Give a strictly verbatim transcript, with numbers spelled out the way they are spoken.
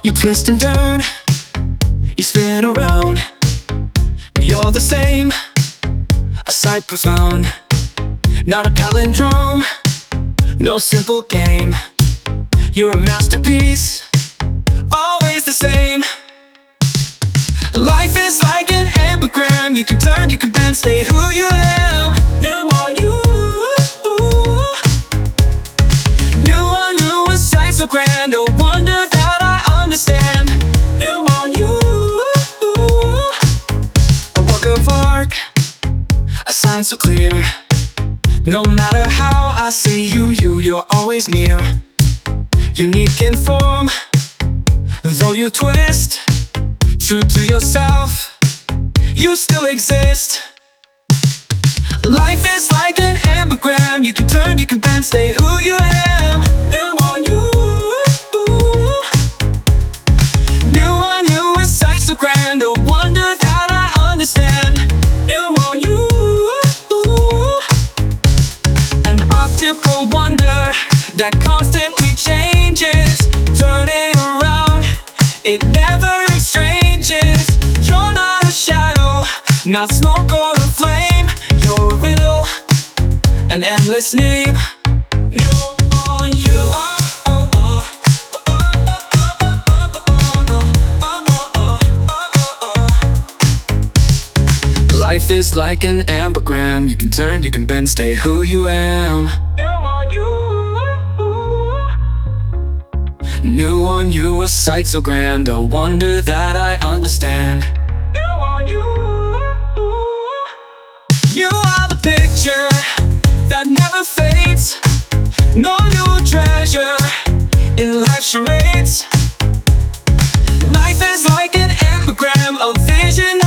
You twist and turn, you spin around. You're the same, a sight profound. Not a palindrome, no simple game. You're a masterpiece, always the same. Life is like an ambergram. You can turn, you can bend, stay who you am. New on you. New on you, a sight so grand, a wonder that I understand. New on you. A work of art, a sign so clear. No matter how I see you, you, you're always near. Unique in form, though you twist. True to yourself, you still exist. Life is like an ambergram. You can turn, you can bend, stay who you am. New on you. New on you, a sight so grand, a wonder that I understand. New on you. An optical wonder that constantly changes, turning around, it never exchanges. You're not a shadow, not smoke or a flame. You're a riddle, an endless name. New on you. Life is like an ambergram. You can turn, you can bend, stay who you am. New on you, a sight so grand, a wonder that I understand. New on you. You are the picture that never fades. No new treasure in life's charades. Life is like an ambergram, a vision